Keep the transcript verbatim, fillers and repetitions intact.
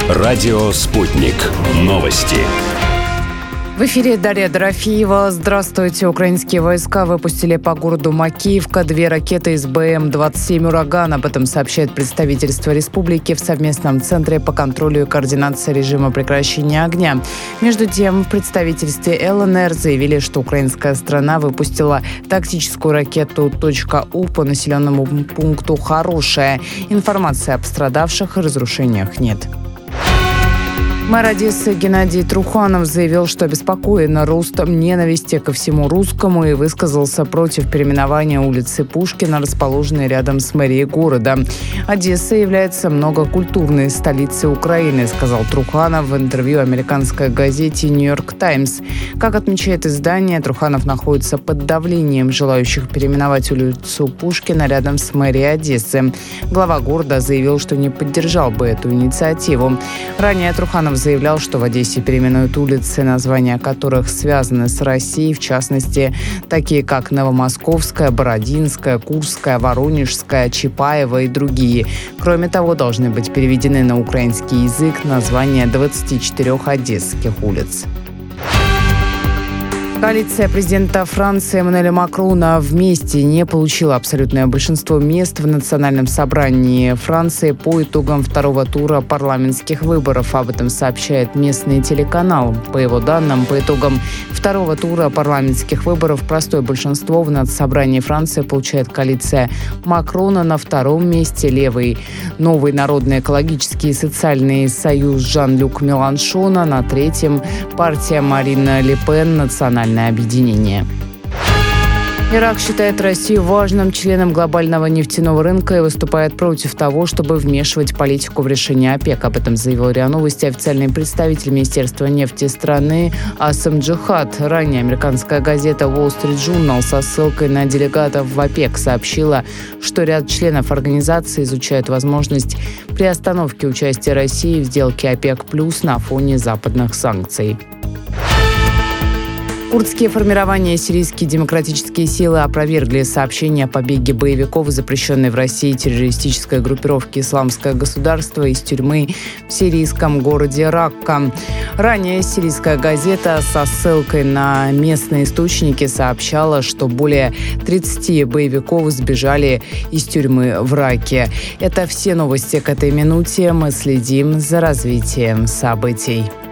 Радио «Спутник». Новости. В эфире Дарья Дорофеева. Здравствуйте. Украинские войска выпустили по городу Макеевка две ракеты из Бэ Эм двадцать семь «Ураган». Об этом сообщает представительство республики в совместном центре по контролю и координации режима прекращения огня. Между тем, в представительстве Эл Эн Эр заявили, что украинская страна выпустила тактическую ракету .У по населенному пункту Хорошая. Информации о пострадавших и разрушениях нет. Мэр Одессы Геннадий Труханов заявил, что обеспокоен ростом ненависти ко всему русскому и высказался против переименования улицы Пушкина, расположенной рядом с мэрией города. Одесса является многокультурной столицей Украины, сказал Труханов в интервью американской газете «Нью-Йорк Таймс». Как отмечает издание, Труханов находится под давлением желающих переименовать улицу Пушкина рядом с мэрией Одессы. Глава города заявил, что не поддержал бы эту инициативу. Ранее Труханов заявлял, что в Одессе переименуют улицы, названия которых связаны с Россией, в частности, такие как Новомосковская, Бородинская, Курская, Воронежская, Чапаева и другие. Кроме того, должны быть переведены на украинский язык названия двадцати четырёх одесских улиц. Коалиция президента Франции Эммануэля Макрона вместе не получила абсолютное большинство мест в Национальном собрании Франции по итогам второго тура парламентских выборов. Об этом сообщает местный телеканал. По его данным, по итогам второго тура парламентских выборов простое большинство в Надсобрании Франции получает коалиция Макрона, на втором месте левый Новый народный экологический и социальный союз Жан-Люк Меланшона, на третьем партия Марина Ле Пен «Национальное объединение». Ирак считает Россию важным членом глобального нефтяного рынка и выступает против того, чтобы вмешивать политику в решение ОПЕК. Об этом заявил РИА Новости официальный представитель Министерства нефти страны Асам Джихад. Ранее американская газета Wall Street Journal со ссылкой на делегатов в ОПЕК сообщила, что ряд членов организации изучают возможность приостановки участия России в сделке ОПЕК+ на фоне западных санкций. Курдские формирования и сирийские демократические силы опровергли сообщение о побеге боевиков запрещенной в России террористической группировки «Исламское государство» из тюрьмы в сирийском городе Ракка. Ранее сирийская газета со ссылкой на местные источники сообщала, что более тридцати боевиков сбежали из тюрьмы в Ракке. Это все новости к этой минуте. Мы следим за развитием событий.